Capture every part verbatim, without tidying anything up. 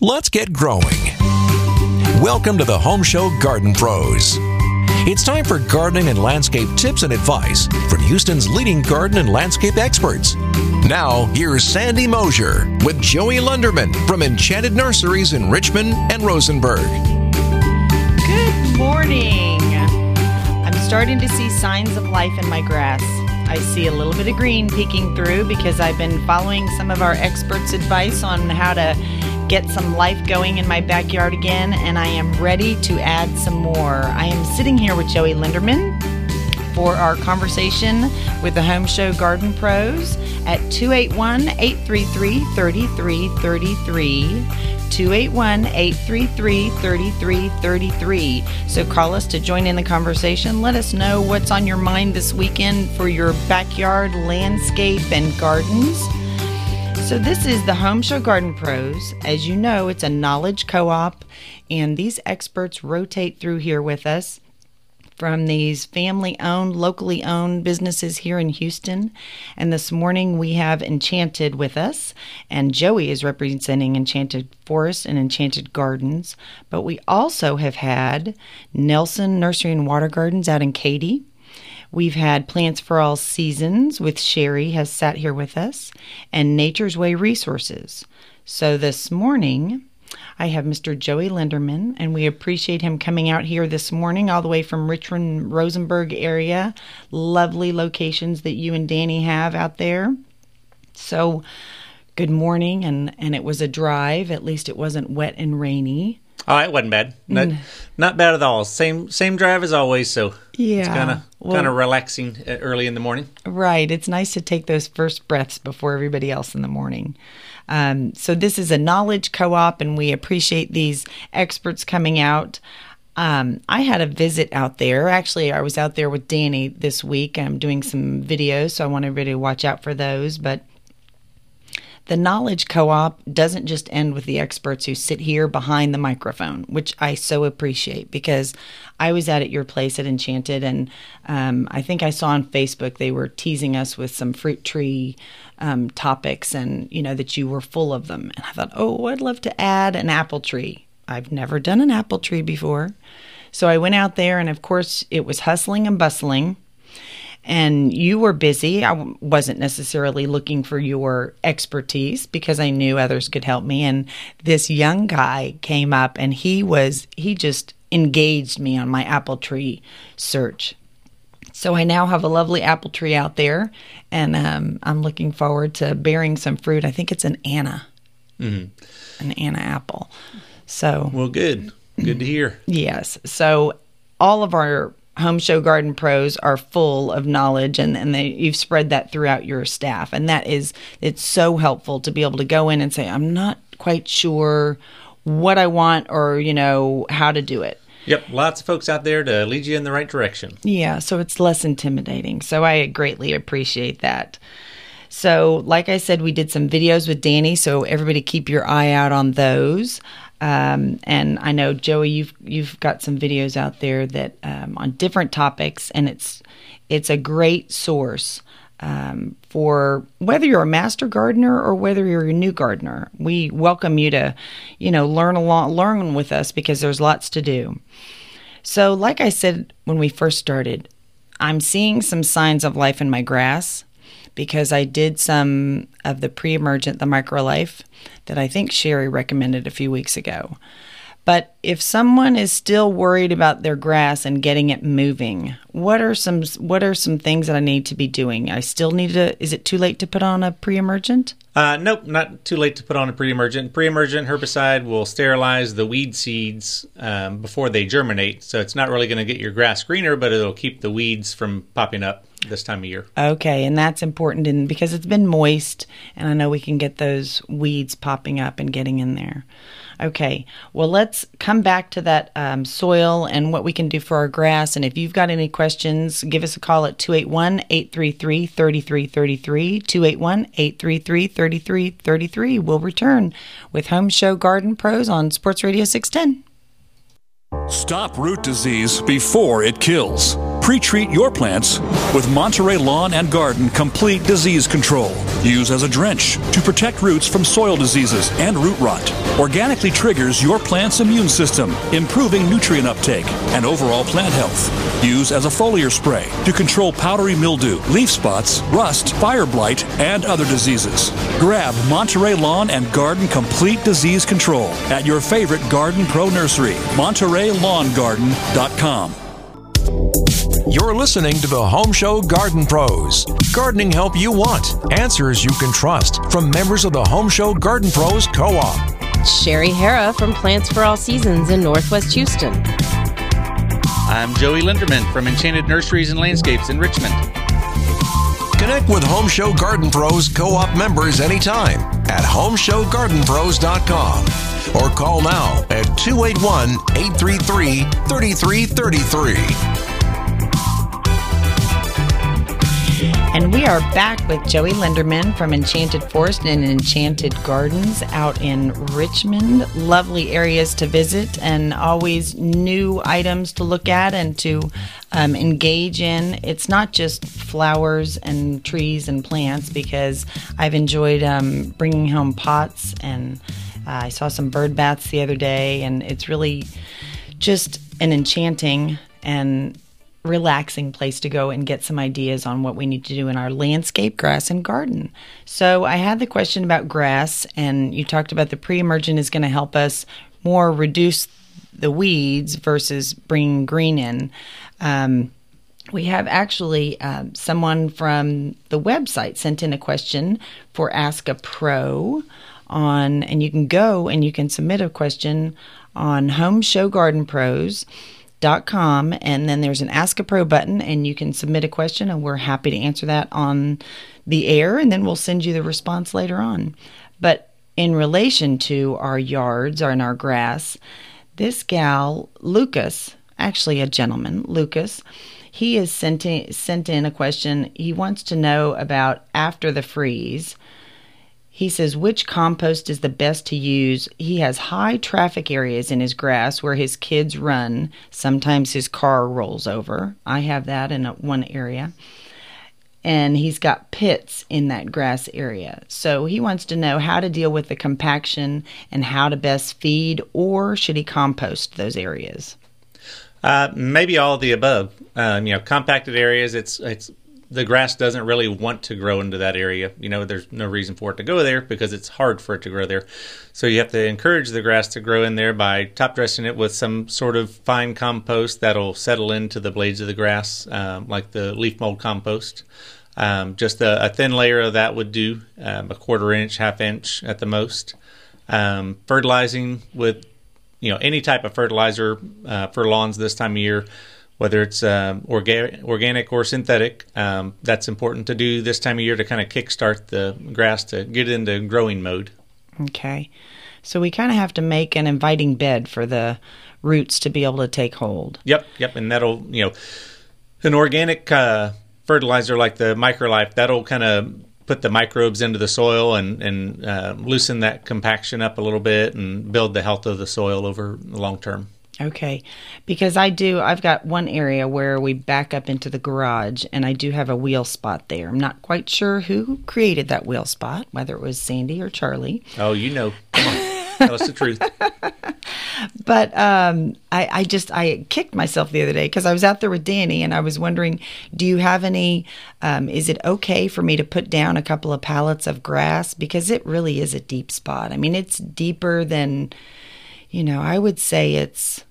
let's get growing. Welcome to the Home Show Garden Pros. It's time for gardening and landscape tips and advice from Houston's leading garden and landscape experts. Now, here's Sandy Mosier with Joey Lunderman from Enchanted Nurseries in Richmond and Rosenberg. Good morning. I'm starting to see signs of life in my grass. I see a little bit of green peeking through because I've been following some of our experts' advice on how to get some life going in my backyard again, and I am ready to add some more. I am sitting here with Joey Linderman for our conversation with the Home Show Garden Pros at two eight one, eight three three, three three three three, two eight one, eight three three, three three three three. So call us to join in the conversation. Let us know what's on your mind this weekend for your backyard landscape and gardens. So this is the Home Show Garden Pros. As you know, it's a knowledge co-op, and these experts rotate through here with us from these family-owned, locally owned businesses here in Houston. And this morning we have Enchanted with us, and Joey is representing Enchanted Forest and Enchanted Gardens. But we also have had Nelson Nursery and Water Gardens out in Katy. We've had Plants for All Seasons with Sherry has sat here with us, and Nature's Way Resources. So this morning, I have Mister Joey Linderman, and we appreciate him coming out here this morning all the way from Richmond, Rosenberg area. Lovely locations that you and Danny have out there. So good morning, and, and it was a drive. At least it wasn't wet and rainy. Oh, it wasn't bad. Not, mm. not bad at all. Same same drive as always, so yeah, it's kind of well, kind of relaxing early in the morning. Right. It's nice to take those first breaths before everybody else in the morning. Um, so this is a knowledge co-op, and we appreciate these experts coming out. Um, I had a visit out there. Actually, I was out there with Danny this week. I'm doing some videos, so I want everybody to watch out for those. But the Knowledge Co-op doesn't just end with the experts who sit here behind the microphone, which I so appreciate, because I was out at your place at Enchanted, and um, I think I saw on Facebook they were teasing us with some fruit tree um, topics, and you know that you were full of them. And I thought, oh, I'd love to add an apple tree. I've never done an apple tree before. So I went out there, and of course it was hustling and bustling. And you were busy. I wasn't necessarily looking for your expertise because I knew others could help me. And this young guy came up, and he was, he just engaged me on my apple tree search. So I now have a lovely apple tree out there, and um, I'm looking forward to bearing some fruit. I think it's an Anna, mm-hmm. an Anna apple. So well, good. Good to hear. Yes. So all of our Home Show Garden Pros are full of knowledge, and, and they, you've spread that throughout your staff. And that is, it's so helpful to be able to go in and say, I'm not quite sure what I want or, you know, how to do it. Yep, lots of folks out there to lead you in the right direction. Yeah, so it's less intimidating. So I greatly appreciate that. So like I said, we did some videos with Danny, so everybody keep your eye out on those. Um, and I know, Joey, you've you've got some videos out there that um, on different topics, and it's it's a great source um, for whether you're a master gardener or whether you're a new gardener. We welcome you to, you know, learn along, learn with us, because there's lots to do. So, like I said when we first started, I'm seeing some signs of life in my grass, because I did some of the pre-emergent, the MicroLife, that I think Sherry recommended a few weeks ago. But if someone is still worried about their grass and getting it moving, what are some what are some things that I need to be doing? I still need to, is it too late to put on a pre-emergent? Uh, nope, not too late to put on a pre-emergent. Pre-emergent herbicide will sterilize the weed seeds um, before they germinate. So it's not really going to get your grass greener, but it'll keep the weeds from popping up this time of year. Okay, and that's important in, because it's been moist, and I know we can get those weeds popping up and getting in there. Okay, well, let's come back to that um, soil and what we can do for our grass. And if you've got any questions, give us a call at two eight one, eight three three, three three three three, two eight one, eight three three, three three three three. We'll return with Home Show Garden Pros on Sports Radio six ten. Stop root disease before it kills. Pre-treat your plants with Monterey Lawn and Garden Complete Disease Control. Use as a drench to protect roots from soil diseases and root rot. Organically triggers your plant's immune system, improving nutrient uptake and overall plant health. Use as a foliar spray to control powdery mildew, leaf spots, rust, fire blight, and other diseases. Grab Monterey Lawn and Garden Complete Disease Control at your favorite Garden Pro nursery, Monterey Lawn Garden dot com. You're listening to the Home Show Garden Pros. Gardening help you want, answers you can trust from members of the Home Show Garden Pros Co-op. Sherry Hara from Plants for All Seasons in Northwest Houston. I'm Joey Linderman from Enchanted Nurseries and Landscapes in Richmond. Connect with Home Show Garden Pros Co-op members anytime at home show garden pros dot com or call now at two eight one, eight three three, three three three three. And we are back with Joey Linderman from Enchanted Forest and Enchanted Gardens out in Richmond. Lovely areas to visit and always new items to look at and to um, engage in. It's not just flowers and trees and plants, because I've enjoyed um, bringing home pots, and uh, I saw some bird baths the other day, and it's really just an enchanting and relaxing place to go and get some ideas on what we need to do in our landscape, grass, and garden. So I had the question about grass, and you talked about the pre-emergent is going to help us more reduce the weeds versus bringing green in. Um, we have actually uh, someone from the website sent in a question for Ask a Pro on, and you can go and you can submit a question on Home Show Garden Pros. Dot com, and then there's an Ask a Pro button, and you can submit a question, and we're happy to answer that on the air, and then we'll send you the response later on. But in relation to our yards or in our grass, this gal, Lucas, actually a gentleman, Lucas, he has sent in, sent in a question. He wants to know about after the freeze. He says, which compost is the best to use? He has high traffic areas in his grass where his kids run. Sometimes his car rolls over. I have that in a, one area. And he's got pits in that grass area. So he wants to know how to deal with the compaction and how to best feed, or should he compost those areas? Uh, maybe all of the above. Um, you know, compacted areas, it's it's the grass doesn't really want to grow into that area. You know, there's no reason for it to go there because it's hard for it to grow there. So you have to encourage the grass to grow in there by top dressing it with some sort of fine compost that'll settle into the blades of the grass, um, like the leaf mold compost. Um, just a, a thin layer of that would do, um, a quarter inch, half inch at the most. Um, fertilizing with, you know, any type of fertilizer uh, for lawns this time of year, whether it's um, orga- organic or synthetic, um, that's important to do this time of year to kind of kickstart the grass to get into growing mode. Okay. So we kind of have to make an inviting bed for the roots to be able to take hold. Yep, yep. And that'll, you know, an organic uh, fertilizer like the Microlife, that'll kind of put the microbes into the soil and, and uh, loosen that compaction up a little bit and build the health of the soil over the long term. Okay, because I do, I've got one area where we back up into the garage, and I do have a wheel spot there. I'm not quite sure who created that wheel spot, whether it was Sandy or Charlie. Oh, you know. Come on. Tell us the truth. But um, I, I just, I kicked myself the other day because I was out there with Danny, and I was wondering, do you have any, um, is it okay for me to put down a couple of pallets of grass? Because it really is a deep spot. I mean, it's deeper than... You know, I would say it's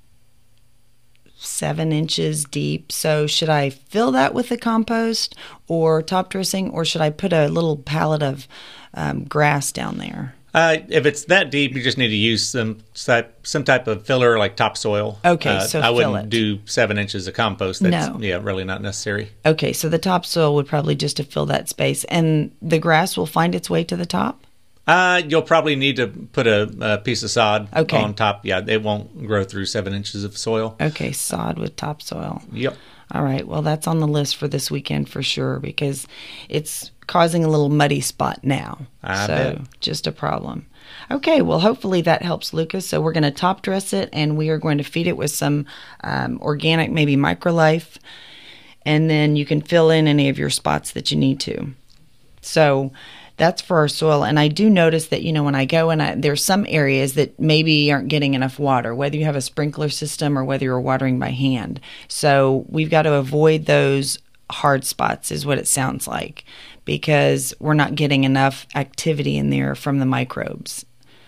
seven inches deep. So should I fill that with the compost or top dressing, or should I put a little pallet of um, grass down there? Uh, if it's that deep, you just need to use some type, some type of filler like topsoil. Okay, uh, so I fill wouldn't it. do seven inches of compost. That's, No. yeah, really not necessary. Okay, so the topsoil would probably just to fill that space, and the grass will find its way to the top? Uh, you'll probably need to put a, a piece of sod Okay. on top. Yeah, it won't grow through seven inches of soil. Okay, sod with topsoil. Yep. All right, well, that's on the list for this weekend for sure, because it's causing a little muddy spot now. I so bet. Just a problem. Okay, well, hopefully that helps, Lucas. So we're going to top dress it, and we are going to feed it with some um, organic, maybe Microlife. and then you can fill in any of your spots that you need to. So that's for our soil. And I do notice that, you know, when I go and I, there's some areas that maybe aren't getting enough water, whether you have a sprinkler system or whether you're watering by hand. So we've got to avoid those hard spots is what it sounds like, because we're not getting enough activity in there from the microbes.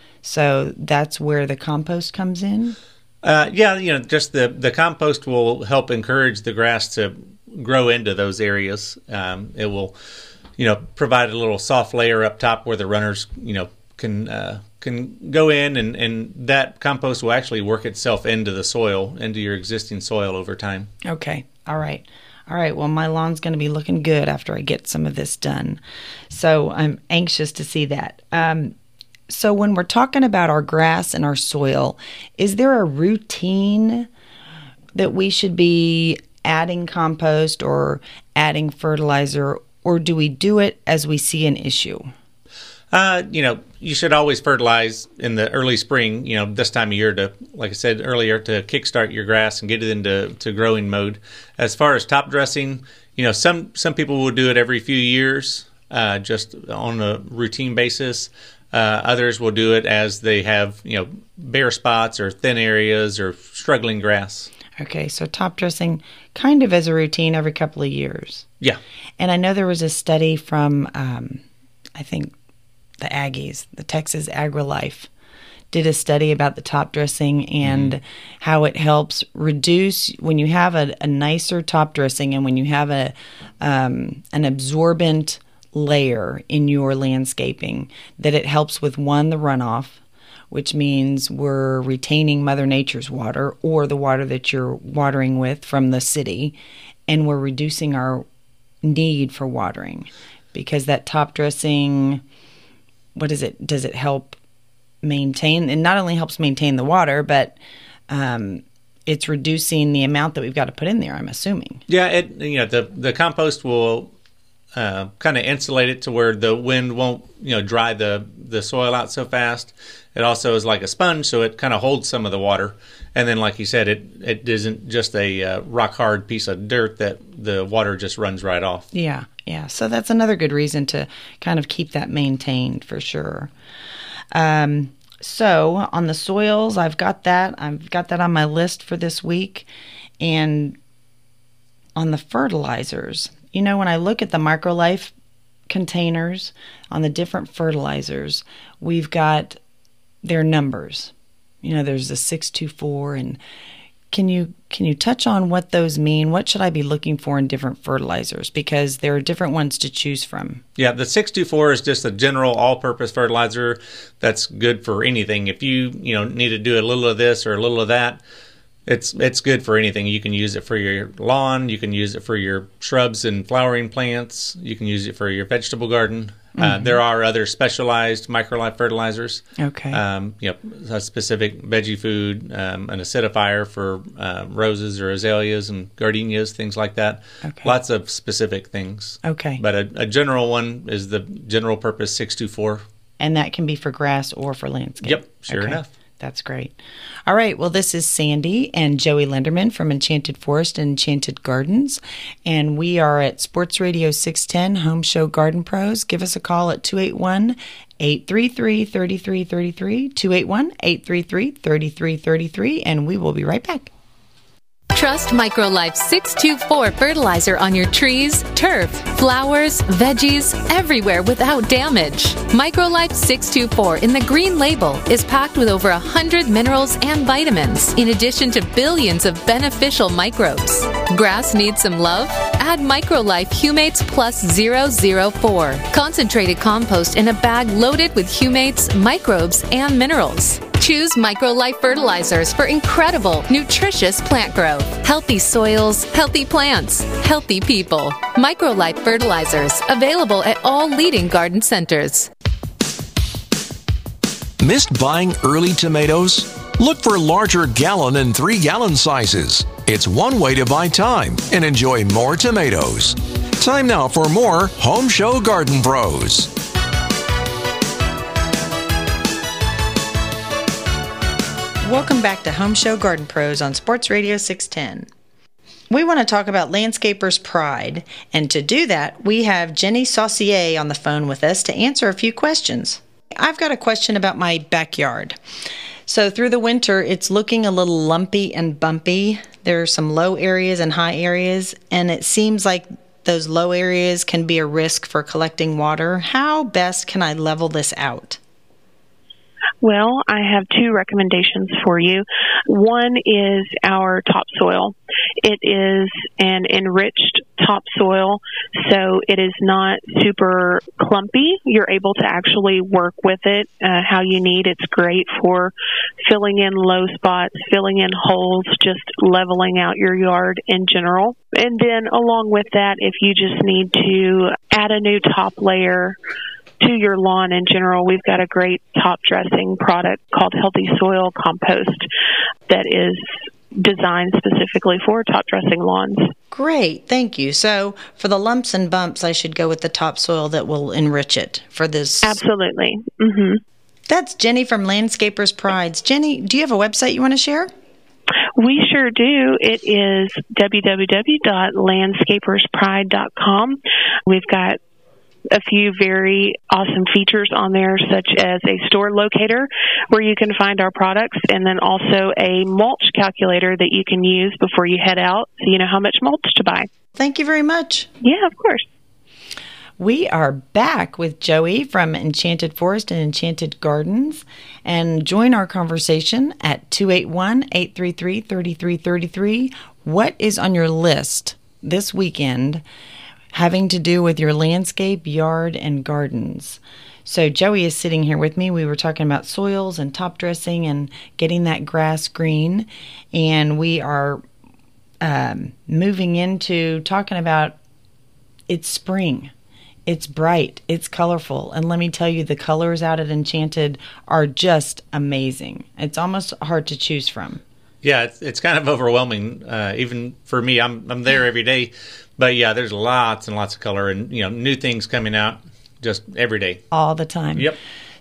So that's where the compost comes in? Uh, yeah, you know, just the, the compost will help encourage the grass to grow into those areas. Um, it will, you know, provide a little soft layer up top where the runners, you know, can uh, can go in, and, and that compost will actually work itself into the soil, into your existing soil over time. Okay. All right. All right. Well, my lawn's going to be looking good after I get some of this done. So I'm anxious to see that. Um, so when we're talking about our grass and our soil, is there a routine that we should be adding compost or adding fertilizer, or do we do it as we see an issue? Uh, you know, you should always fertilize in the early spring, you know, this time of year to, like I said earlier, to kickstart your grass and get it into to growing mode. As far as top dressing, you know, some, some people will do it every few years, uh, just on a routine basis. Uh, others will do it as they have, you know, bare spots or thin areas or struggling grass. Okay, so top dressing kind of as a routine every couple of years. Yeah. And I know there was a study from, um, I think, the Aggies, the Texas AgriLife, did a study about the top dressing and mm-hmm. how it helps reduce, when you have a, a nicer top dressing and when you have a um, an absorbent layer in your landscaping, that it helps with, one, the runoff, which means we're retaining Mother Nature's water or the water that you're watering with from the city, and we're reducing our need for watering, because that top dressing, what is it? Does it help maintain? It not only helps maintain the water, but um, it's reducing the amount that we've got to put in there, I'm assuming. Yeah, it you know the the compost will uh, kind of insulate it to where the wind won't you know dry the the soil out so fast. It also is like a sponge, so it kind of holds some of the water. And then, like you said, it it isn't just a uh, rock hard piece of dirt that the water just runs right off. Yeah, yeah. So that's another good reason to kind of keep that maintained for sure. Um, so on the soils, I've got that. I've got that on my list for this week. And on the fertilizers, you know, when I look at the MicroLife containers on the different fertilizers, we've got their numbers. You know, there's the six two four, and can you can you touch on what those mean? What should I be looking for in different fertilizers? Because there are different ones to choose from. Yeah, the six two four is just a general all-purpose fertilizer that's good for anything. If you, you know, need to do a little of this or a little of that, it's it's good for anything. You can use it for your lawn, you can use it for your shrubs and flowering plants, you can use it for your vegetable garden. Uh, mm-hmm. There are other specialized MicroLife fertilizers. Okay. Um, you know, a specific veggie food, um, an acidifier for uh, roses or azaleas and gardenias, things like that. Okay. Lots of specific things. Okay. But a, a general one is the general purpose six two four. And that can be for grass or for landscape. Yep, sure okay. enough. That's great. All right. Well, this is Sandy and Joey Lenderman from Enchanted Forest and Enchanted Gardens. And we are at Sports Radio six ten Home Show Garden Pros. Give us a call at two eight one, eight three three, three three three three, two eight one, eight three three, three three three three, and we will be right back. Trust MicroLife six two four fertilizer on your trees, turf, flowers, veggies, everywhere without damage. MicroLife six two four in the green label is packed with over one hundred minerals and vitamins, in addition to billions of beneficial microbes. Grass needs some love? Add MicroLife Humates Plus zero zero four. Concentrated compost in a bag loaded with humates, microbes, and minerals. Choose MicroLife fertilizers for incredible, nutritious plant growth. Healthy soils, healthy plants, healthy people. MicroLife fertilizers, available at all leading garden centers. Missed buying early tomatoes? Look for larger gallon and three gallon sizes. It's one way to buy time and enjoy more tomatoes. Time now for more Home Show Garden Pros. Welcome back to Home Show Garden Pros on Sports Radio six ten. We want to talk about Landscaper's Pride, and to do that, we have Jenny Saucier on the phone with us to answer a few questions. I've got a question about my backyard. So through the winter, it's looking a little lumpy and bumpy. There are some low areas and high areas, and it seems like those low areas can be a risk for collecting water. How best can I level this out? Well, I have two recommendations for you. One is our topsoil. It is an enriched topsoil, so it is not super clumpy. You're able to actually work with it uh, how you need. It's great for filling in low spots, filling in holes, just leveling out your yard in general. And then along with that, if you just need to add a new top layer to your lawn in general, we've got a great top dressing product called Healthy Soil Compost that is designed specifically for top dressing lawns. Great, thank you. So for the lumps and bumps, I should go with the topsoil that will enrich it for this. Absolutely. Mm-hmm. That's Jenny from Landscaper's Pride. Jenny, do you have a website you want to share? We sure do. It is w w w dot landscapers pride dot com. We've got a few very awesome features on there, such as a store locator where you can find our products, and then also a mulch calculator that you can use before you head out so you know how much mulch to buy. Thank you very much. Yeah, of course. We are back with Joey from Enchanted Forest and Enchanted Gardens, and join our conversation at two eight one, eight three three, three three three three. What is on your list this weekend having to do with your landscape, yard, and gardens? So Joey is sitting here with me. We were talking about soils and top dressing and getting that grass green, and we are um, moving into talking about it's spring. It's bright, it's colorful, and let me tell you, the colors out at Enchanted are just amazing. It's almost hard to choose from. Yeah, it's, it's kind of overwhelming, uh, even for me. I'm I'm there every day, but yeah, there's lots and lots of color, and you know, new things coming out just every day, all the time. Yep.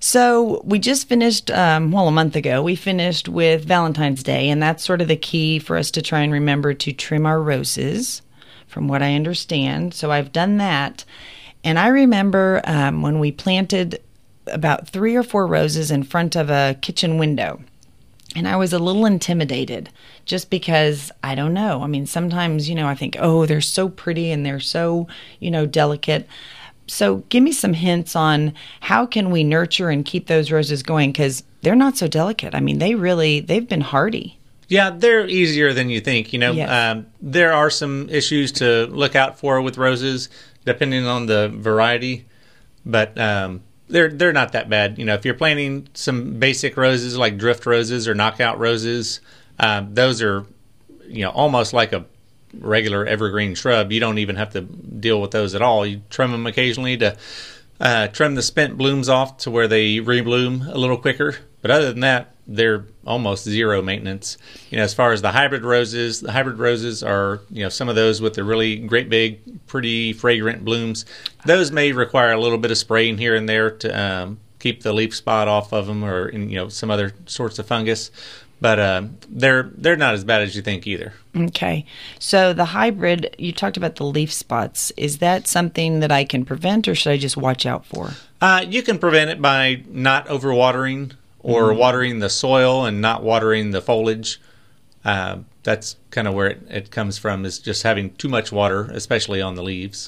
So we just finished, um, well, a month ago, we finished with Valentine's Day, and that's sort of the key for us to try and remember to trim our roses, from what I understand. So I've done that. And I remember um, when we planted about three or four roses in front of a kitchen window. And I was a little intimidated just because, I don't know. I mean, sometimes, you know, I think, oh, they're so pretty and they're so, you know, delicate. So give me some hints on how can we nurture and keep those roses going, because they're not so delicate. I mean, they really, they've been hardy. Yeah, they're easier than you think. You know, Yes. um, there are some issues to look out for with roses, depending on the variety, but um, they're they're not that bad. You know, if you're planting some basic roses like drift roses or knockout roses, um, those are, you know, almost like a regular evergreen shrub. You don't even have to deal with those at all. You trim them occasionally to uh, trim the spent blooms off to where they rebloom a little quicker. But other than that, they're almost zero maintenance. You know, as far as the hybrid roses, the hybrid roses are, you know, some of those with the really great big, pretty fragrant blooms. Those may require a little bit of spraying here and there to um, keep the leaf spot off of them, or, you know, some other sorts of fungus. But uh, they're they're not as bad as you think either. Okay. So the hybrid, you talked about the leaf spots. Is that something that I can prevent, or should I just watch out for? Uh, you can prevent it by not overwatering, or mm. watering the soil and not watering the foliage. Uh, that's kind of where it, it comes from, is just having too much water, especially on the leaves.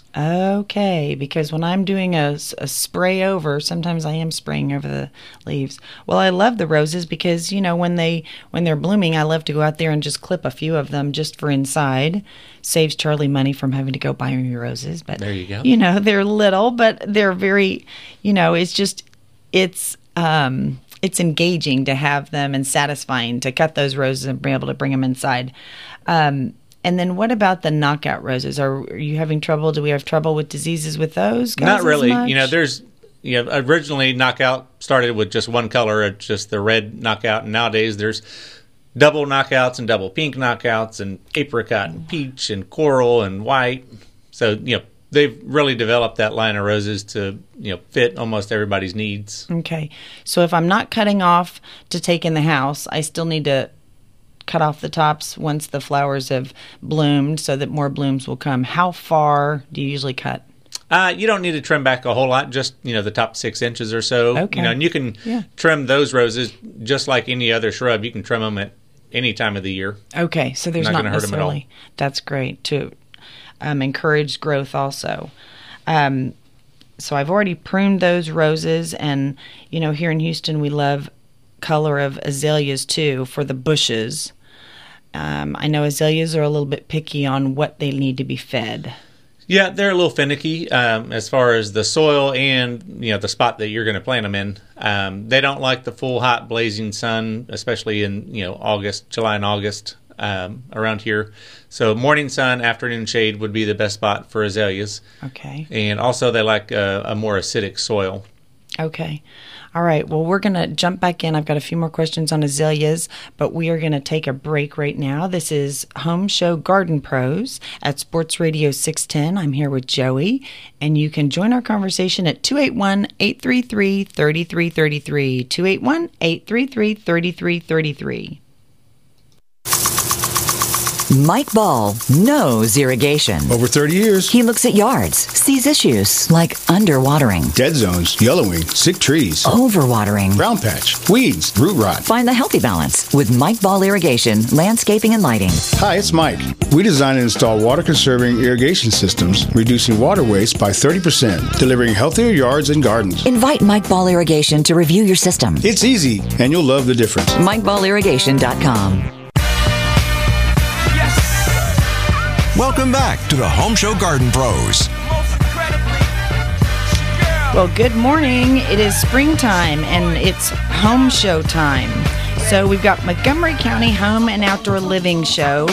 Okay, because when I'm doing a, a spray over, sometimes I am spraying over the leaves. Well, I love the roses because, you know, when, they, when they're blooming, I love to go out there and just clip a few of them just for inside. Saves Charlie money from having to go buy me roses. But there you go. You know, they're little, but they're very, you know, it's just, it's... Um, It's engaging to have them and satisfying to cut those roses and be able to bring them inside. Um, and then what about the knockout roses? Are, are you having trouble? Do we have trouble with diseases with those guys? Not really. As much? You know, there's, you know, originally knockout started with just one color, it's just the red knockout. And nowadays there's double knockouts and double pink knockouts and apricot and peach and coral and white. So, you know, they've really developed that line of roses to, you know, fit almost everybody's needs. Okay. So if I'm not cutting off to take in the house, I still need to cut off the tops once the flowers have bloomed so that more blooms will come. How far do you usually cut? Uh, you don't need to trim back a whole lot, just, you know, the top six inches or so. Okay. You know, and you can yeah. trim those roses just like any other shrub. You can trim them at any time of the year. Okay, so there's not, not, not hurt necessarily. them at all. That's great to um, encourage growth also. Um, so I've already pruned those roses, and you know, here in Houston we love color of azaleas too for the bushes. Um, I know azaleas are a little bit picky on what they need to be fed. Yeah, they're a little finicky um, as far as the soil and, you know, the spot that you're going to plant them in. Um, they don't like the full, hot, blazing sun, especially in, you know, August, July and August um, around here. So morning sun, afternoon shade would be the best spot for azaleas. Okay. And also they like a, a more acidic soil. Okay. All right. Well, we're going to jump back in. I've got a few more questions on azaleas, but we are going to take a break right now. This is Home Show Garden Pros at Sports Radio six ten. I'm here with Joey, and you can join our conversation at two eight one, eight three three, three three three three, two eight one, eight three three, three three three three. Mike Ball knows irrigation. Over thirty years. He looks at yards, sees issues like underwatering, dead zones, yellowing, sick trees, overwatering, brown patch, weeds, root rot. Find the healthy balance with Mike Ball Irrigation, Landscaping and Lighting. Hi, it's Mike. We design and install water-conserving irrigation systems, reducing water waste by thirty percent, delivering healthier yards and gardens. Invite Mike Ball Irrigation to review your system. It's easy, and you'll love the difference. Mike Ball Irrigation dot com. Welcome back to the Home Show Garden Pros. Well, good morning. It is springtime, and it's home show time. So we've got Montgomery County Home and Outdoor Living Show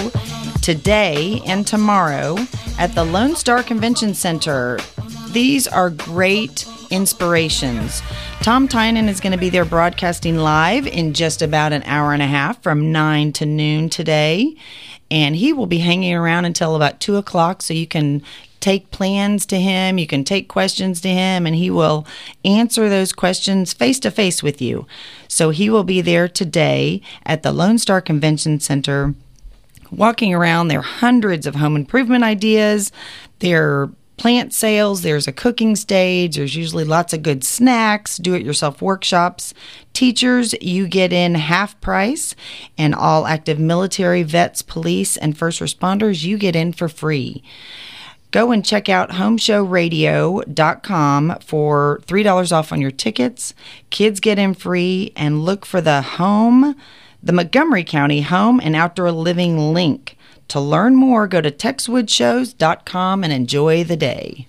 today and tomorrow at the Lone Star Convention Center. These are great inspirations. Tom Tynan is going to be there broadcasting live in just about an hour and a half from nine to noon today. And he will be hanging around until about two o'clock, so you can take plans to him, you can take questions to him, and he will answer those questions face-to-face with you. So he will be there today at the Lone Star Convention Center, walking around. There are hundreds of home improvement ideas. There are plant sales. There's a cooking stage. There's usually lots of good snacks, do-it-yourself workshops. Teachers, you get in half price, and all active military, vets, police, and first responders, you get in for free. Go and check out home show radio dot com for three dollars off on your tickets. Kids get in free, and look for the home, the Montgomery County Home and Outdoor Living link. To learn more, go to tex wood shows dot com and enjoy the day.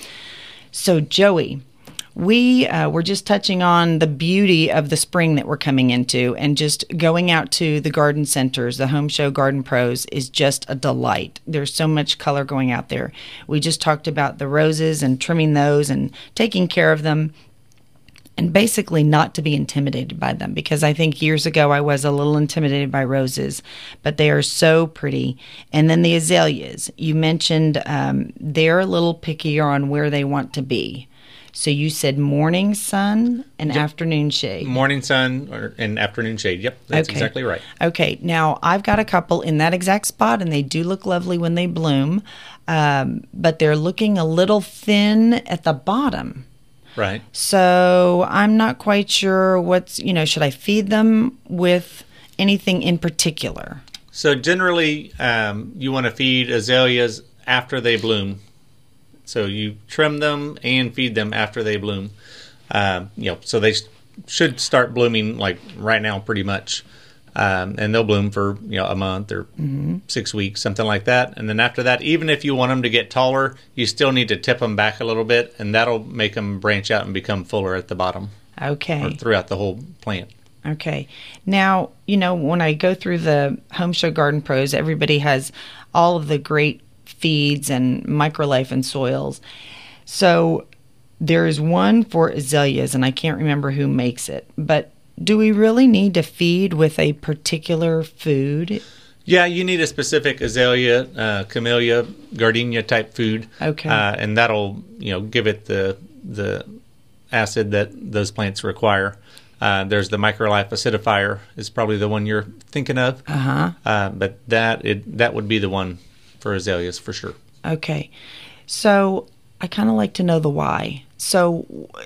So, Joey, we uh, were just touching on the beauty of the spring that we're coming into, and just going out to the garden centers, the Home Show Garden Pros, is just a delight. There's so much color going out there. We just talked about the roses and trimming those and taking care of them, and basically not to be intimidated by them, because I think years ago I was a little intimidated by roses, but they are so pretty. And then the azaleas, you mentioned um, they're a little pickier on where they want to be. So you said morning sun and yep. afternoon shade. Morning sun or, and afternoon shade. Yep, that's okay. exactly right. Okay, now I've got a couple in that exact spot, and they do look lovely when they bloom, um, but they're looking a little thin at the bottom. Right. So I'm not quite sure what's, you know, should I feed them with anything in particular? So generally, um, you want to feed azaleas after they bloom. So you trim them and feed them after they bloom. Um, you know, so they sh- should start blooming like right now, pretty much. Um, and they'll bloom for, you know, a month or mm-hmm. six weeks, something like that. And then after that, even if you want them to get taller, you still need to tip them back a little bit, and that'll make them branch out and become fuller at the bottom. Okay. Or throughout the whole plant. Okay. Now, you know, when I go through the Home Show Garden Pros, everybody has all of the great feeds and microlife and soils. So there is one for azaleas, and I can't remember who makes it, but do we really need to feed with a particular food? Yeah, you need a specific azalea, uh, camellia, gardenia type food. Okay. Uh, and that'll, you know, give it the the acid that those plants require. Uh, there's the Microlife Acidifier is probably the one you're thinking of. Uh-huh. Uh, but that it that would be the one for azaleas for sure. Okay. So I kind of like to know the why. So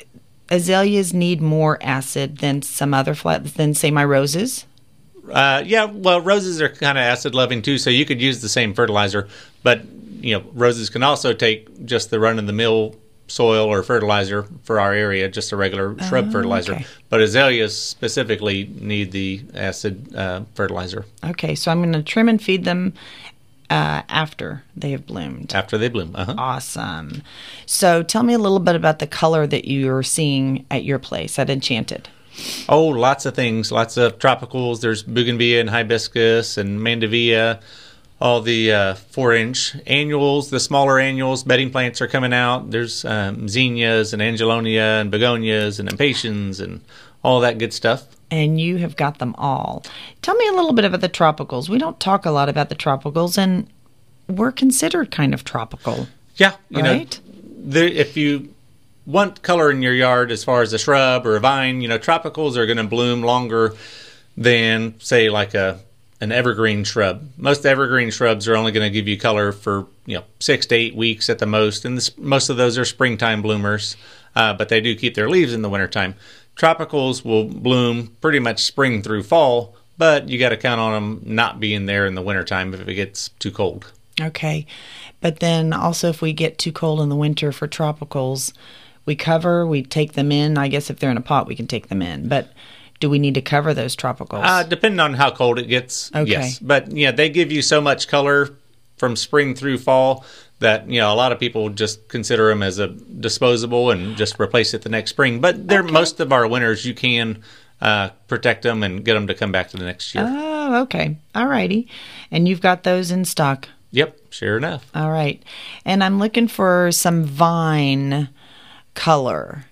azaleas need more acid than some other flat than say my roses. Uh, yeah, well, roses are kind of acid loving too, so you could use the same fertilizer. But you know, roses can also take just the run of the mill soil or fertilizer for our area, just a regular shrub Oh, fertilizer. okay. But azaleas specifically need the acid uh, fertilizer Okay, so I'm going to trim and feed them uh, after they have bloomed. after they bloom. Uh-huh. Awesome. So tell me a little bit about the color that you're seeing at your place at Enchanted. Oh, lots of things. Lots of tropicals. There's bougainvillea and hibiscus and mandevilla. All the uh, four-inch annuals, the smaller annuals, bedding plants are coming out. There's um, zinnias and angelonia and begonias and impatiens and all that good stuff. And you have got them all. Tell me a little bit about the tropicals. We don't talk a lot about the tropicals, and we're considered kind of tropical. Yeah, you Right? know, there, if you want color in your yard as far as a shrub or a vine, you know, tropicals are going to bloom longer than, say, like a an evergreen shrub. Most evergreen shrubs are only going to give you color for, you know, six to eight weeks at the most, and this, most of those are springtime bloomers, uh, but they do keep their leaves in the wintertime. Tropicals will bloom pretty much spring through fall, but you got to count on them not being there in the wintertime if it gets too cold. Okay. But then also if we get too cold in the winter for tropicals, we cover, we take them in. I guess if they're in a pot, we can take them in. But do we need to cover those tropicals? Uh, depending on how cold it gets, Okay. yes. But, yeah, they give you so much color from spring through fall that, you know, a lot of people just consider them as a disposable and just replace it the next spring. But they're most of our winters, you can uh, protect them and get them to come back to the next year. Oh, okay. All righty. And you've got those in stock. Yep, sure enough. All right. And I'm looking for some vine color.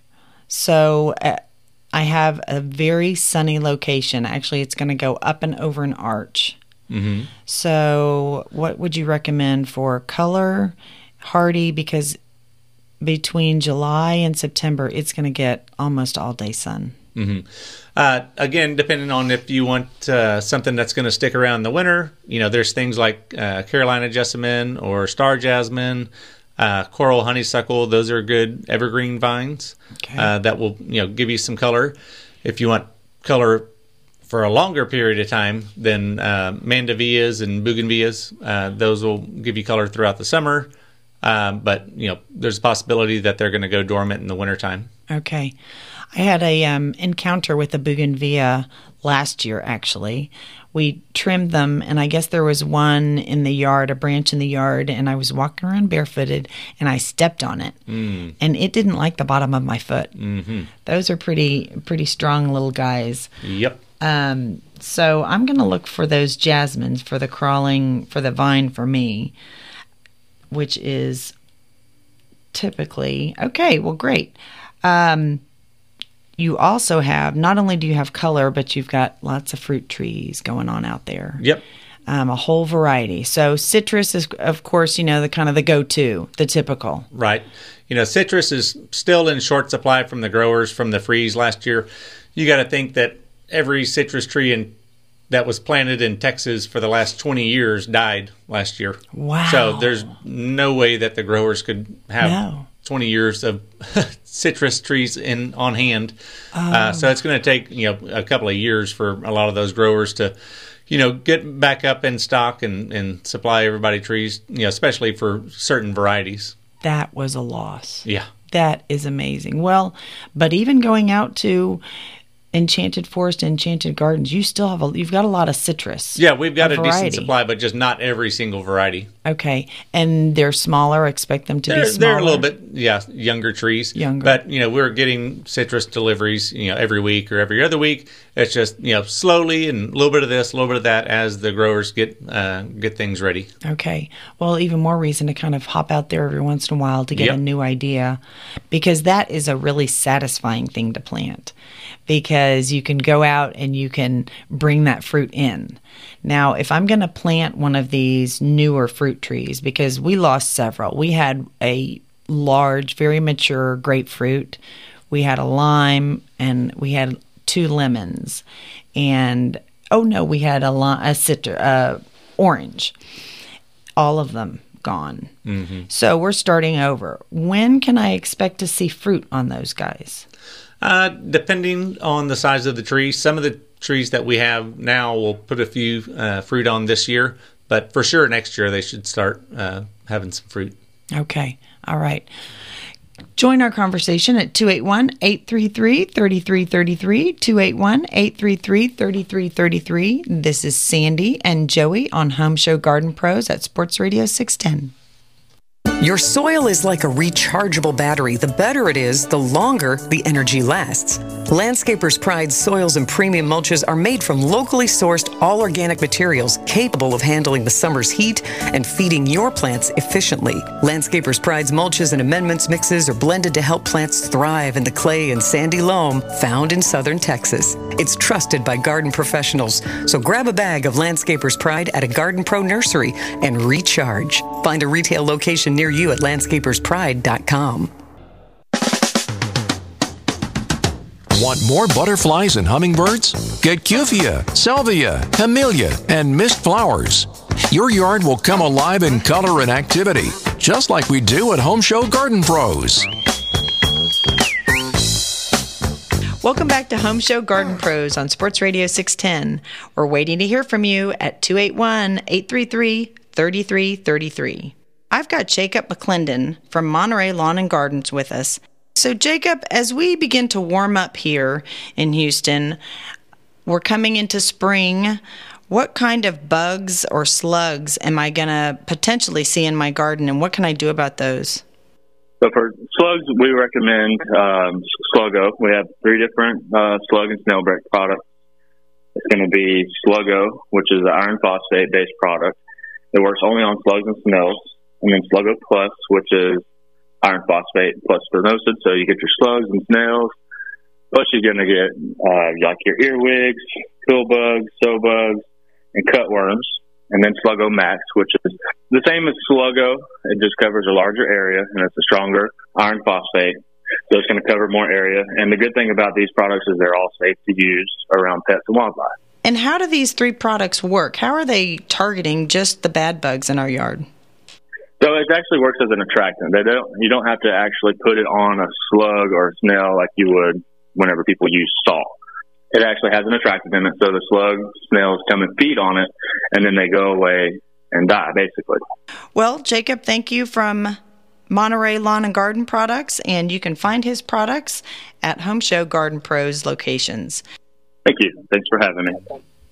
So uh, I have a very sunny location. Actually, it's going to go up and over an arch. Mm-hmm. So what would you recommend for color? Hardy, because between July and September, it's going to get almost all day sun. Mm-hmm. Uh, again, depending on if you want uh, something that's going to stick around in the winter, you know, there's things like uh, Carolina jessamine or star jasmine, uh, coral honeysuckle. Those are good evergreen vines Okay. uh, that will, you know, give you some color. If you want color for a longer period of time, then uh, mandevillas and bougainvilleas, uh, those will give you color throughout the summer. Um, but, you know, there's a possibility that they're going to go dormant in the wintertime. Okay. I had a um, encounter with a bougainvillea last year, actually. We trimmed them, and I guess there was one in the yard, a branch in the yard, and I was walking around barefooted, and I stepped on it, Mm. and it didn't like the bottom of my foot. Mm-hmm. Those are pretty pretty strong little guys. Yep. Um, so I'm going to look for those jasmines for the crawling, for the vine for me, which is typically, okay, well, great. Um, you also have, not only do you have color, but you've got lots of fruit trees going on out there. Yep. Um, a whole variety. So citrus is, of course, you know, the kind of the go-to, the typical. Right. You know, citrus is still in short supply from the growers from the freeze last year. You got to think that every citrus tree in, that was planted in Texas for the last twenty years died last year. Wow. So there's no way that the growers could have No. twenty years of citrus trees in on hand. Uh, so it's going to take, you know, a couple of years for a lot of those growers to, you know, get back up in stock and, and supply everybody trees, you know, especially for certain varieties. That was a loss. Yeah. That is amazing. Well, but even going out to Enchanted Forest, Enchanted Gardens, you still have a, you've got a lot of citrus. Yeah, we've got a, variety. decent supply, but just not every single variety. Okay, and they're smaller. Expect them to They're, be smaller. they're a little bit, yeah, younger trees. Younger. But, you know, we're getting citrus deliveries, you know, every week or every other week. It's just, you know, slowly and a little bit of this, a little bit of that as the growers get uh, get things ready. Okay. Well, even more reason to kind of hop out there every once in a while to get Yep. a new idea, because that is a really satisfying thing to plant, because you can go out and you can bring that fruit in. Now, if I'm going to plant one of these newer fruit trees, because we lost several, we had a large, very mature grapefruit, we had a lime, and we had two lemons, and oh no, we had a, a citrus, uh, orange. All of them gone. Mm-hmm. So we're starting over. When can I expect to see fruit on those guys? Uh, depending on the size of the tree. Some of the trees that we have now will put a few uh, fruit on this year, but for sure next year they should start uh, having some fruit. Okay. All right. Join our conversation at two eight one, eight three three, three three three three, two eight one, eight three three, three three three three. This is Sandy and Joey on Home Show Garden Pros at Sports Radio six ten. Your soil is like a rechargeable battery. The better it is, the longer the energy lasts. Landscapers' Pride soils and premium mulches are made from locally sourced, all-organic materials capable of handling the summer's heat and feeding your plants efficiently. Landscapers' Pride's mulches and amendments mixes are blended to help plants thrive in the clay and sandy loam found in southern Texas. It's trusted by garden professionals, so grab a bag of Landscapers' Pride at a Garden Pro nursery and recharge. Find a retail location near you at landscapers pride dot com. Want more butterflies and hummingbirds? Get Cufia, Salvia, Camellia, and mist flowers. Your yard will come alive in color and activity, just like we do at Home Show Garden Pros. Welcome back to Home Show Garden Pros on Sports Radio six ten. We're waiting to hear from you at two eight one, eight three three, three three three three. I've got Jacob McClendon from Monterey Lawn and Gardens with us. So Jacob, as we begin to warm up here in Houston, we're coming into spring. What kind of bugs or slugs am I going to potentially see in my garden, and what can I do about those? So for slugs, we recommend um, Sluggo. We have three different uh, slug and snail break products. It's going to be Sluggo, which is an iron phosphate-based product. It works only on slugs and snails. And then Sluggo Plus, which is iron phosphate plus spinosad. So you get your slugs and snails. Plus you're going to get uh, like your earwigs, pill bugs, sow bugs, and cutworms. And then Sluggo Max, which is the same as Sluggo. It just covers a larger area, and it's a stronger iron phosphate. So it's going to cover more area. And the good thing about these products is they're all safe to use around pets and wildlife. And how do these three products work? How are they targeting just the bad bugs in our yard? So it actually works as an attractant. They don't, you don't have to actually put it on a slug or a snail like you would whenever people use salt. It actually has an attractant in it, so the slugs, snails come and feed on it, and then they go away and die, basically. Well, Jacob, thank you from Monterey Lawn and Garden Products, and you can find his products at Home Show Garden Pros locations. Thank you. Thanks for having me.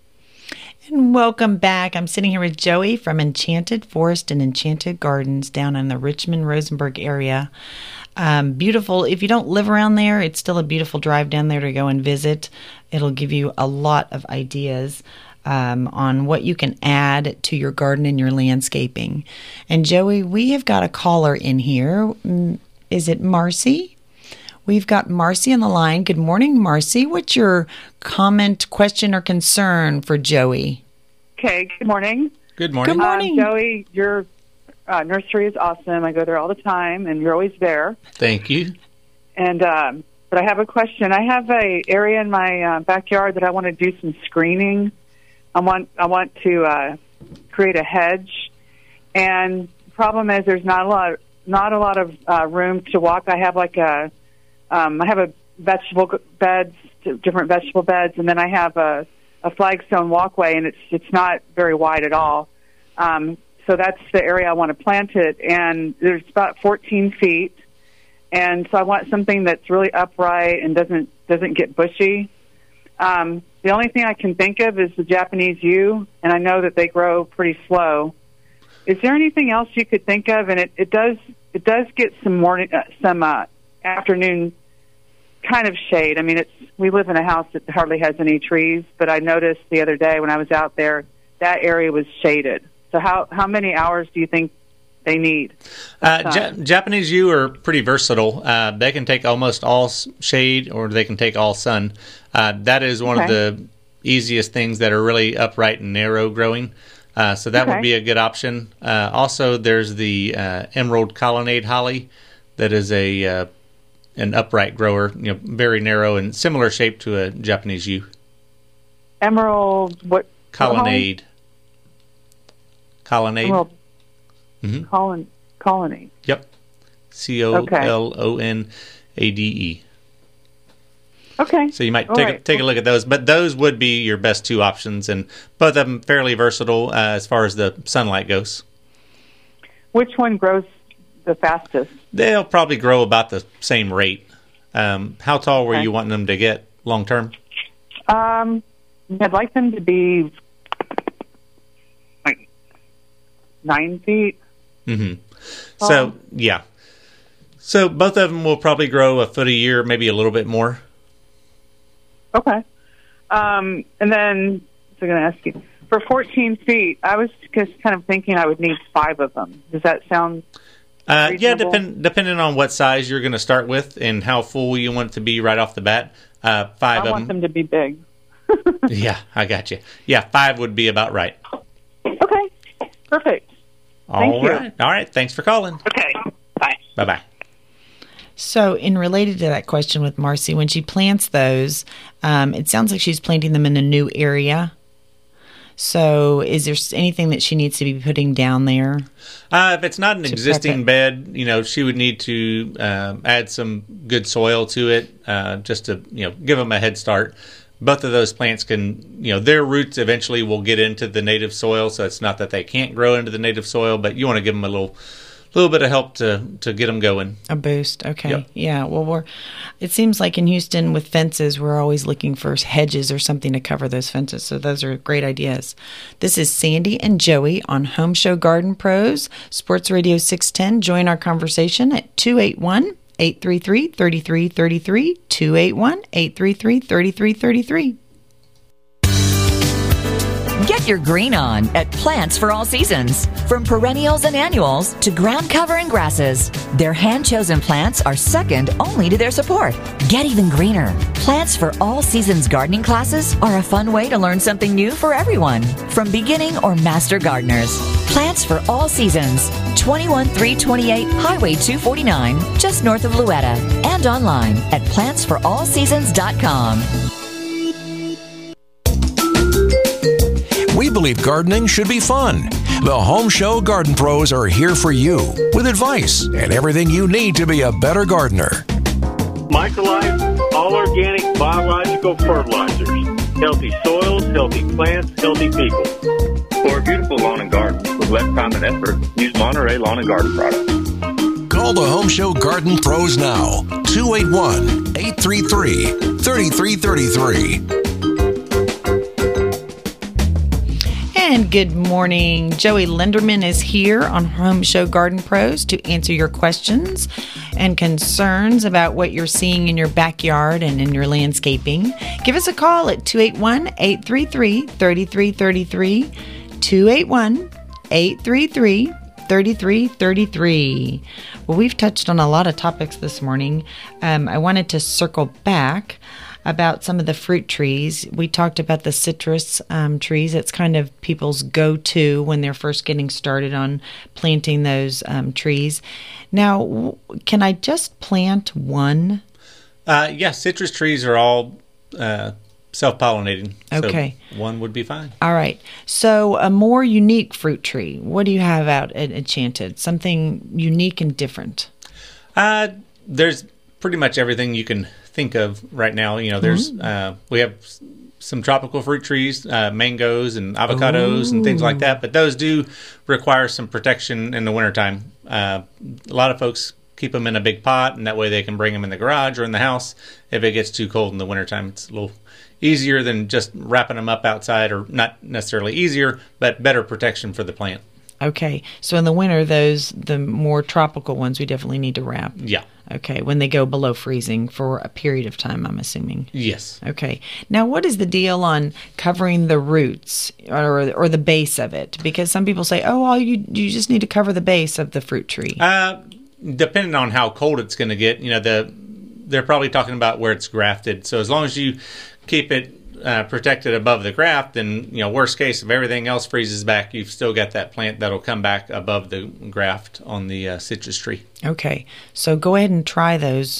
And welcome back. I'm sitting here with Joey from Enchanted Forest and Enchanted Gardens down in the Richmond-Rosenberg area. Um, beautiful. If you don't live around there, it's still a beautiful drive down there to go and visit. It'll give you a lot of ideas um, on what you can add to your garden and your landscaping. And Joey, we have got a caller in here. Is it Marcy? We've got Marcy on the line. Good morning, Marcy. What's your comment, question, or concern for Joey? Okay, good morning. Good morning. Good morning. Um, Joey, your uh, nursery is awesome. I go there all the time, and you're always there. Thank you. And um, but I have a question. I have a area in my uh, backyard that I want to do some screening. I want I want to uh, create a hedge, and the problem is there's not a lot not a lot of uh, room to walk. I have like a Um, I have a vegetable beds, different vegetable beds, and then I have a, a flagstone walkway, and it's it's not very wide at all. Um, so that's the area I want to plant it, and there's about fourteen feet, and so I want something that's really upright and doesn't doesn't get bushy. Um, the only thing I can think of is the Japanese yew, and I know that they grow pretty slow. Is there anything else you could think of? And it, it does it does get some morning uh, some uh, afternoon kind of shade. I mean, it's we live in a house that hardly has any trees, but I noticed the other day when I was out there, that area was shaded. So how, how many hours do you think they need? Uh, ja- Japanese yew are pretty versatile. Uh, they can take almost all shade or they can take all sun. Uh, that is one okay. of the easiest things that are really upright and narrow growing. Uh, so that okay. would be a good option. Uh, also, there's the uh, emerald colonnade holly that is a uh, an upright grower, you know, very narrow and similar shape to a Japanese yew. Emerald, what? Colonnade. Colonnade. Emerald. Mm-hmm. Colon, colonnade. Yep. C O L O N A D E. Okay. So you might All take right. a, take a look at those, but those would be your best two options, and both of them fairly versatile uh, as far as the sunlight goes. Which one grows the fastest? They'll probably grow about the same rate. Um, how tall were Okay. you wanting them to get long term? Um, I'd like them to be like nine feet. Mm-hmm. So Um, yeah, so both of them will probably grow a foot a year, maybe a little bit more. Okay. Um, and then I was going to ask you, for fourteen feet, I was just kind of thinking I would need five of them. Does that sound Uh, yeah, reasonable? depend, depending on what size you're going to start with and how full you want it to be right off the bat. Uh, five I of want them. them to be big. Yeah, I got you. Yeah, five would be about right. Okay. Perfect. All Thank you. right. All right. Thanks for calling. Okay. Bye. Bye-bye. So, in related to that question with Marcy, when she plants those, um, it sounds like she's planting them in a new area. So, is there anything that she needs to be putting down there? Uh, if it's not an To existing prep bed, you know, she would need to um, add some good soil to it, uh, just to, you know, give them a head start. Both of those plants can, you know, their roots eventually will get into the native soil, so it's not that they can't grow into the native soil, but you want to give them a little, little bit of help to to get them going. A boost. Okay. Yep. Yeah. Well, we're. It seems like in Houston with fences, we're always looking for hedges or something to cover those fences. So those are great ideas. This is Sandy and Joey on Home Show Garden Pros, Sports Radio six ten. Join our conversation at two eight one, eight three three, three three three three, two eight one, eight three three, three three three three. Get your green on at Plants for All Seasons. From perennials and annuals to ground covering grasses, their hand-chosen plants are second only to their support. Get even greener. Plants for All Seasons gardening classes are a fun way to learn something new for everyone, from beginning or master gardeners. Plants for All Seasons, twenty-one three twenty-eight Highway two forty-nine, just north of Louetta, and online at plants for all seasons dot com. We believe gardening should be fun. The Home Show Garden Pros are here for you with advice and everything you need to be a better gardener. Microlife, all organic biological fertilizers. Healthy soils, healthy plants, healthy people. For a beautiful lawn and garden with less time and effort, use Monterey Lawn and Garden products. Call the Home Show Garden Pros now. two eight one, eight three three, three three three three. And good morning. Joey Linderman is here on Home Show Garden Pros to answer your questions and concerns about what you're seeing in your backyard and in your landscaping. Give us a call at two eight one, eight three three, three three three three, two eight one, eight three three, three three three three. Well, we've touched on a lot of topics this morning. Um, I wanted to circle back about some of the fruit trees. We talked about the citrus um, trees. It's kind of people's go-to when they're first getting started on planting those um, trees. Now, w- can I just plant one? Uh, yeah, citrus trees are all uh, self-pollinating. Okay. So one would be fine. All right. So a more unique fruit tree. What do you have out at Enchanted? Something unique and different. Uh, there's pretty much everything you can think of right now. You know, there's Mm. uh, we have s- some tropical fruit trees, uh, mangoes and avocados and things like that, but those do require some protection in the wintertime. Uh, a lot of folks keep them in a big pot, and that way they can bring them in the garage or in the house if it gets too cold in the wintertime. It's a little easier than just wrapping them up outside, or not necessarily easier, but better protection for the plant. Okay. So in the winter, those, the more tropical ones, we definitely need to wrap. Yeah. Okay. When they go below freezing for a period of time, I'm assuming. Yes. Okay. Now, what is the deal on covering the roots or or the base of it? Because some people say, oh, all you you just need to cover the base of the fruit tree. Uh, depending on how cold it's going to get, you know, the they're probably talking about where it's grafted. So as long as you keep it uh, protected above the graft, then, you know, worst case, if everything else freezes back, you've still got that plant that'll come back above the graft on the uh, citrus tree. Okay. So go ahead and try those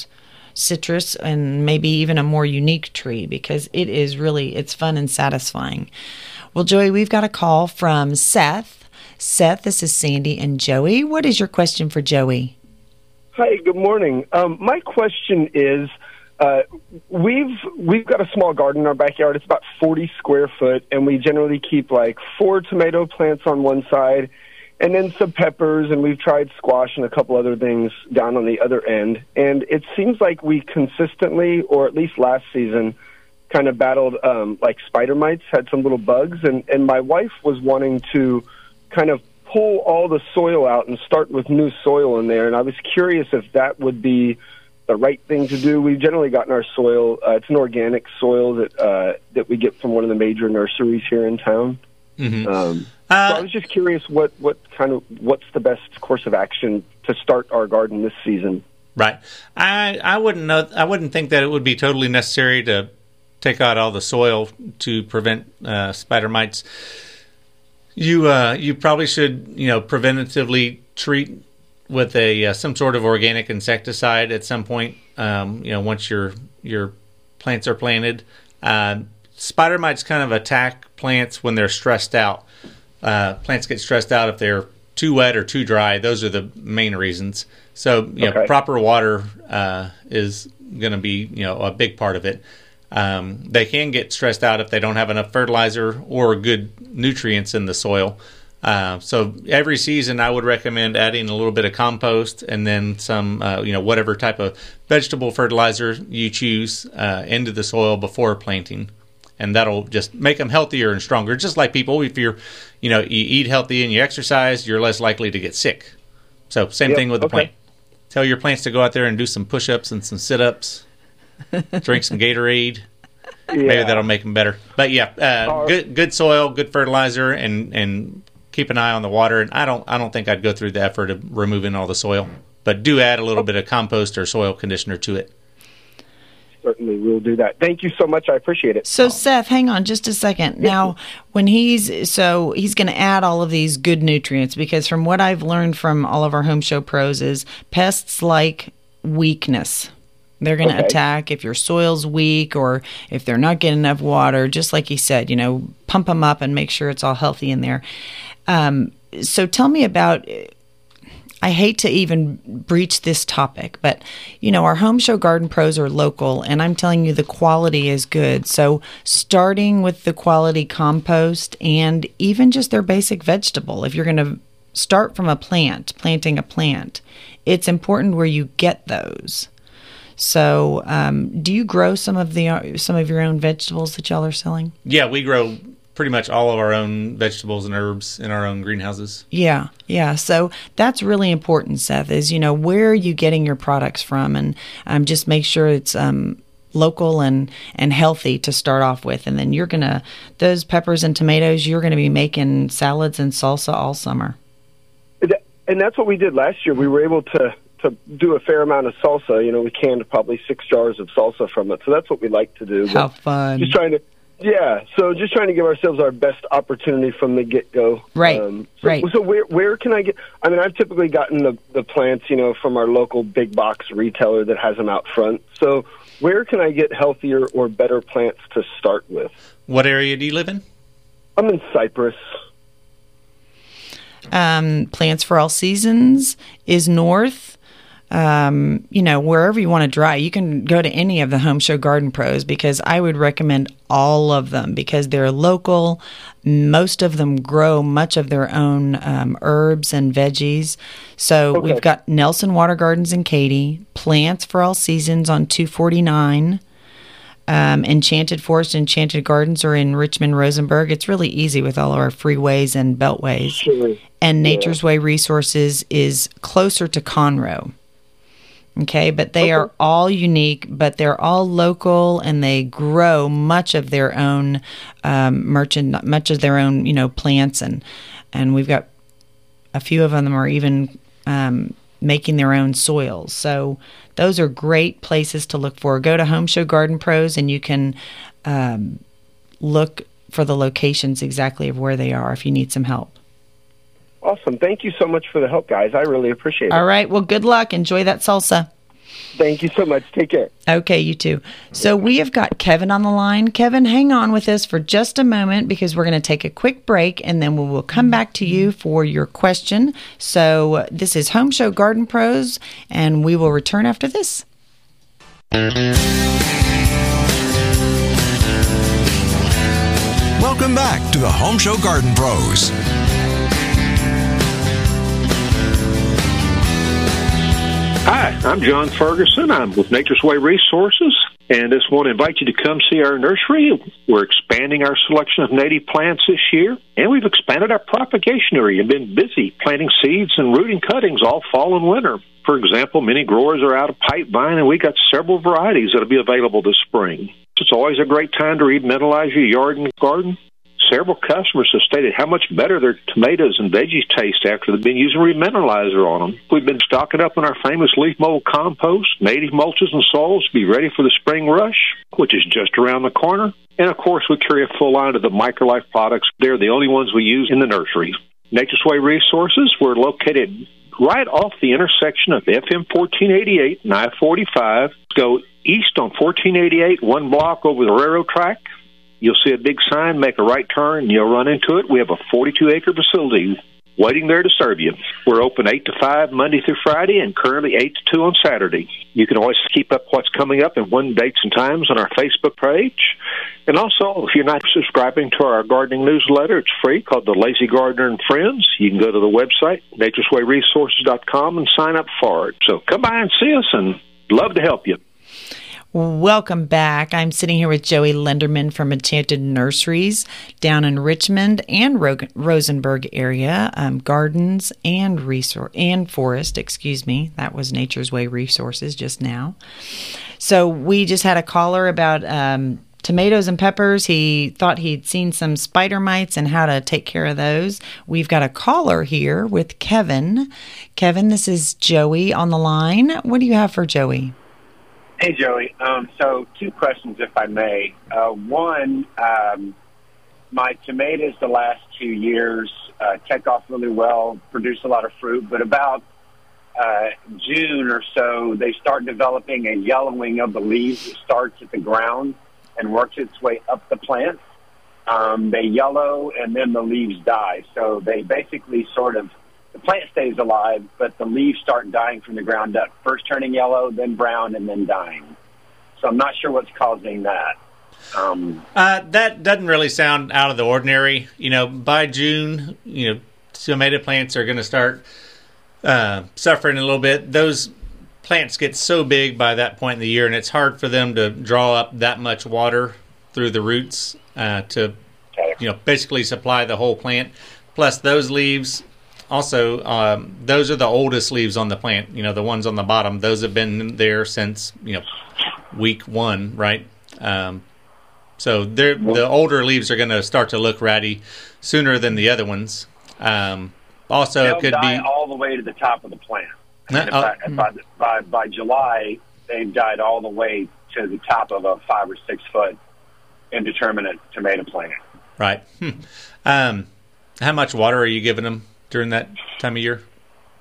citrus and maybe even a more unique tree, because it is really, it's fun and satisfying. Well, Joey, we've got a call from Seth. Seth, this is Sandy and Joey. What is your question for Joey? Hi, good morning. Um, my question is, uh, we've we've got a small garden in our backyard. It's about forty square foot, and we generally keep like four tomato plants on one side, and then some peppers, and we've tried squash and a couple other things down on the other end. And it seems like we consistently, or at least last season, kind of battled um, like spider mites, had some little bugs, and, and my wife was wanting to kind of pull all the soil out and start with new soil in there. And I was curious if that would be the right thing to do. We've generally gotten our soil, uh, it's an organic soil that uh, that we get from one of the major nurseries here in town. Mm-hmm. Um, uh, so I was just curious what, what kind of, what's the best course of action to start our garden this season? Right. I I wouldn't know, I wouldn't think that it would be totally necessary to take out all the soil to prevent uh, spider mites. You uh, you probably should, you know, preventatively treat with a uh, some sort of organic insecticide at some point. Um, you know, once your your plants are planted, uh, spider mites kind of attack plants when they're stressed out. Uh, plants get stressed out if they're too wet or too dry. Those are the main reasons. So, you know, Okay. proper water uh, is going to be, you know, a big part of it. Um, they can get stressed out if they don't have enough fertilizer or good nutrients in the soil. Uh, so every season I would recommend adding a little bit of compost and then some, uh, you know, whatever type of vegetable fertilizer you choose uh, into the soil before planting. And that'll just make them healthier and stronger. Just like people, if you're, you know, you eat healthy and you exercise, you're less likely to get sick. So same Yep, thing with the okay. plant. Tell your plants to go out there and do some push-ups and some sit-ups. Drink some Gatorade. Maybe that'll make them better. But yeah, uh, good good soil, good fertilizer, and and keep an eye on the water. And I don't I don't think I'd go through the effort of removing all the soil, but do add a little bit of compost or soil conditioner to it. Certainly, we'll do that. Thank you so much. I appreciate it. So, Seth, hang on just a second. Now, when he's so he's going to add all of these good nutrients, because from what I've learned from all of our Home Show pros is pests like weakness. They're going to Okay. attack if your soil's weak or if they're not getting enough water. Just like he said, you know, pump them up and make sure it's all healthy in there. Um, so, tell me about. I hate to even breach this topic, but, you know, our Home Show Garden Pros are local, and I'm telling you the quality is good. So starting with the quality compost and even just their basic vegetable, if you're going to start from a plant, planting a plant, it's important where you get those. So um, do you grow some of the some of your own vegetables that y'all are selling? Yeah, we grow pretty much all of our own vegetables and herbs in our own greenhouses. Yeah, yeah. So that's really important, Seth, is, you know, where are you getting your products from? And um, just make sure it's um, local and, and healthy to start off with. And then you're going to, those peppers and tomatoes, you're going to be making salads and salsa all summer. And that's what we did last year. We were able to, to do a fair amount of salsa. You know, we canned probably six jars of salsa from it. So that's what we like to do. How But fun. Just trying to, yeah. So just trying to give ourselves our best opportunity from the get-go. Right, Um, so, right. So where where can I get, I mean, I've typically gotten the, the plants, you know, from our local big box retailer that has them out front. So where can I get healthier or better plants to start with? What area do you live in? I'm in Cypress. Um, Plants for All Seasons is north. Um, you know, wherever you want to dry, you can go to any of the Home Show Garden Pros, because I would recommend all of them because they're local. Most of them grow much of their own um, herbs and veggies. So Okay. we've got Nelson Water Gardens in Katy, Plants for All Seasons on two forty-nine. Um, Enchanted Forest, Enchanted Gardens are in Richmond, Rosenberg. It's really easy with all of our freeways and beltways. Sure. And Nature's Way Resources is closer to Conroe. Okay, but they are all unique, but they're all local, and they grow much of their own um, merchant, much of their own, you know, plants, and and we've got a few of them are even um, making their own soils. So those are great places to look for. Go to Home Show Garden Pros, and you can um, look for the locations exactly of where they are if you need some help. Awesome. Thank you so much for the help, guys. I really appreciate it. All right. Well, good luck. Enjoy that salsa. Thank you so much. Take care. Okay, you too. So we have got Kevin on the line. Kevin, hang on with us for just a moment because we're going to take a quick break and then we will come back to you for your question. So uh, this is Home Show Garden Pros, and we will return after this. Welcome back to the Home Show Garden Pros. Hi, I'm John Ferguson. I'm with Nature's Way Resources, and just want to invite you to come see our nursery. We're expanding our selection of native plants this year, and we've expanded our propagation area and been busy planting seeds and rooting cuttings all fall and winter. For example, many growers are out of pipe vine, and we got several varieties that'll be available this spring. It's always a great time to remineralize your yard and garden. Several customers have stated how much better their tomatoes and veggies taste after they've been using remineralizer on them. We've been stocking up on our famous leaf mold compost, native mulches and soils to be ready for the spring rush, which is just around the corner. And, of course, we carry a full line of the MicroLife products. They're the only ones we use in the nursery. Nature's Way Resources, we're located right off the intersection of F M fourteen eighty-eight and I forty-five. Go east on fourteen eighty-eight, one block over the railroad track. You'll see a big sign, make a right turn, and you'll run into it. We have a forty-two acre facility waiting there to serve you. We're open eight to five Monday through Friday and currently eight to two on Saturday. You can always keep up what's coming up and when dates and times on our Facebook page. And also, if you're not subscribing to our gardening newsletter, it's free, called The Lazy Gardener and Friends. You can go to the website, nature's way resources dot com, and sign up for it. So come by and see us, and love to help you. Welcome back. I'm sitting here with Joey Lenderman from Enchanted Nurseries down in Richmond and Ro- Rosenberg area, um, gardens and resource and forest. Excuse me, that was Nature's Way Resources just now. So we just had a caller about um, tomatoes and peppers. He thought he'd seen some spider mites and how to take care of those. We've got a caller here with Kevin. Kevin, this is Joey on the line. What do you have for Joey? Hey, Joey. Um, so two questions, if I may. Uh, one, um, my tomatoes the last two years uh, take off really well, produce a lot of fruit, but about uh, June or so, they start developing a yellowing of the leaves that starts at the ground and works its way up the plant. Um, they yellow, and then the leaves die. So they basically sort of the plant stays alive, but the leaves start dying from the ground up, first turning yellow, then brown, and then dying. So I'm not sure what's causing that. Um, uh, that doesn't really sound out of the ordinary. You know, by June, you know, tomato plants are going to start uh, suffering a little bit. Those plants get so big by that point in the year, and it's hard for them to draw up that much water through the roots uh, to, you know, basically supply the whole plant. Plus, those leaves... Also, um, those are the oldest leaves on the plant, you know, the ones on the bottom. Those have been there since, you know, week one, right? Um, so they're, the older leaves are going to start to look ratty sooner than the other ones. Um, also, They'll it could die be... all the way to the top of the plant. I mean, Uh, if I, if I, by, by July, they've died all the way to the top of a five or six foot indeterminate tomato plant. Right. Hmm. Um, how much water are you giving them during that time of year?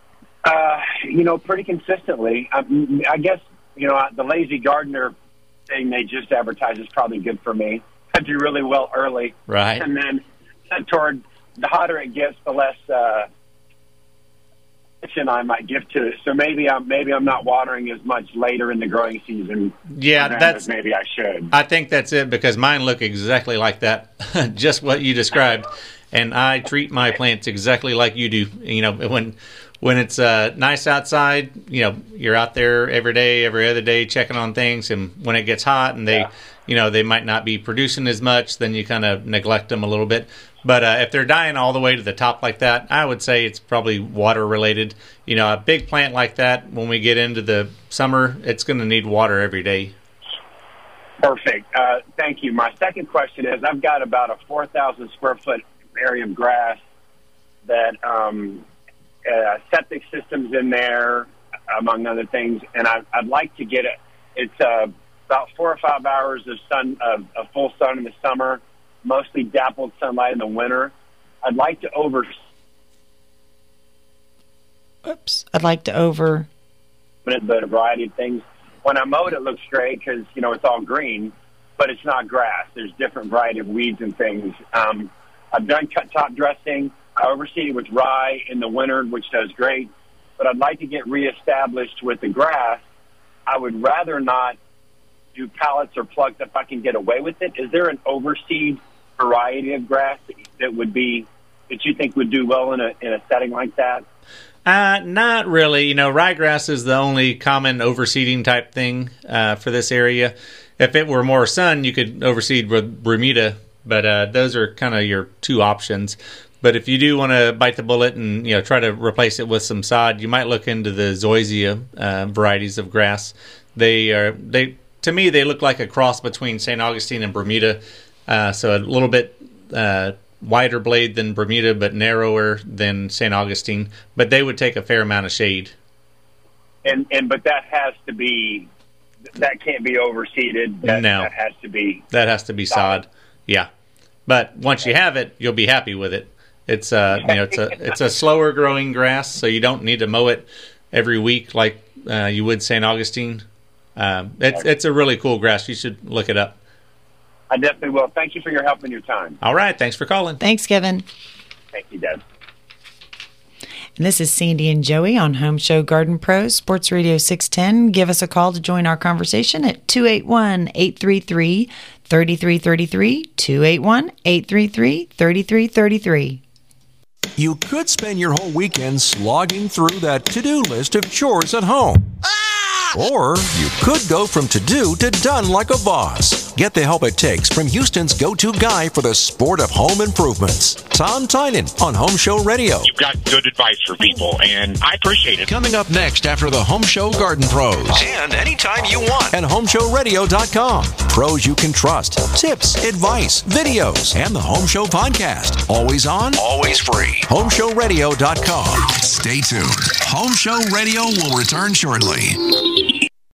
Uh, you know, pretty consistently. I, I guess, you know, the lazy gardener thing they just advertised is probably good for me. I do really well early. Right. And then toward the hotter it gets, the less uh, attention I might give to it. So maybe I'm, maybe I'm not watering as much later in the growing season. Yeah, that's... Maybe I should. I think that's it, because mine look exactly like that, just what you described. And I treat my plants exactly like you do. You know, when when it's uh, nice outside, you know, you're out there every day, every other day checking on things. And when it gets hot and they, yeah. you know, they might not be producing as much, then you kind of neglect them a little bit. But uh, if they're dying all the way to the top like that, I would say it's probably water related. You know, a big plant like that, when we get into the summer, it's going to need water every day. Perfect. Uh, thank you. My second question is, I've got about a four thousand square foot area of grass that um, uh, septic systems in there, among other things, and I, I'd like to get it. It's uh, about four or five hours of sun, of, of full sun in the summer, mostly dappled sunlight in the winter. I'd like to over. Oops. I'd like to over. but a variety of things. When I mow it, it looks great because, you know, it's all green, but it's not grass. There's different variety of weeds and things. Um, I've done cut top dressing. I oversee it with rye in the winter, which does great. But I'd like to get reestablished with the grass. I would rather not do pallets or plugs if I can get away with it. Is there an overseed variety of grass that, that would be that you think would do well in a in a setting like that? Uh, not really. You know, ryegrass is the only common overseeding type thing uh, for this area. If it were more sun, you could overseed with Bermuda, but uh, those are kind of your two options. But if you do want to bite the bullet and, you know, try to replace it with some sod, you might look into the zoysia uh, varieties of grass. They are they to me they look like a cross between Saint Augustine and Bermuda. Uh, so a little bit uh, wider blade than Bermuda, but narrower than Saint Augustine. But they would take a fair amount of shade. And and but that has to be that can't be overseeded. That, no, that has to be that has to be sod. sod. Yeah, but once you have it, you'll be happy with it. It's uh you know it's a it's a slower growing grass, so you don't need to mow it every week like uh, you would Saint Augustine. Um, it's it's a really cool grass. You should look it up. I definitely will. Thank you for your help and your time. All right, thanks for calling. Thanks, Kevin. Thank you, Deb. And this is Sandy and Joey on Home Show Garden Pros, Sports Radio six ten. Give us a call to join our conversation at two eight one, eight three three, three three three three, two eight one, eight three three, three three three three. You could spend your whole weekend slogging through that to-do list of chores at home. Or you could go from to-do to done like a boss. Get the help it takes from Houston's go-to guy for the sport of home improvements, Tom Tynan on Home Show Radio. You've got good advice for people, and I appreciate it. Coming up next after the Home Show Garden Pros. And anytime you want at home show radio dot com. Pros you can trust, tips, advice, videos, and the Home Show podcast. Always on, always free. home show radio dot com. Stay tuned. Home Show Radio will return shortly.